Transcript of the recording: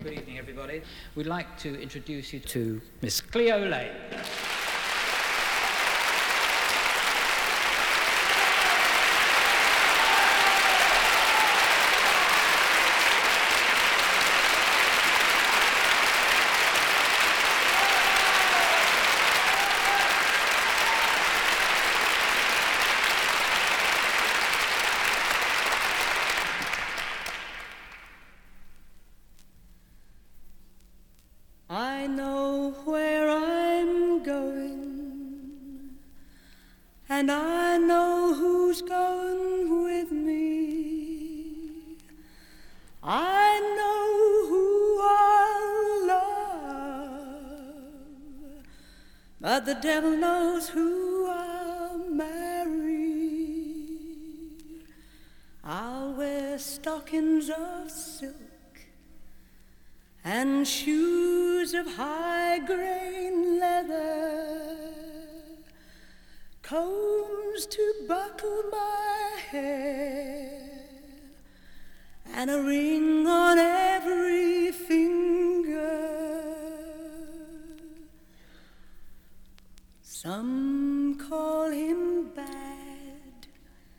Good evening, everybody. We'd like to introduce you to Miss Cleo Lane. I know where I'm going, and I know who's going with me. I know who I'll love, but the devil knows who I'll marry. I'll wear stockings of silk and shoes of high-grain leather, combs to buckle my hair, and a ring on every finger. Some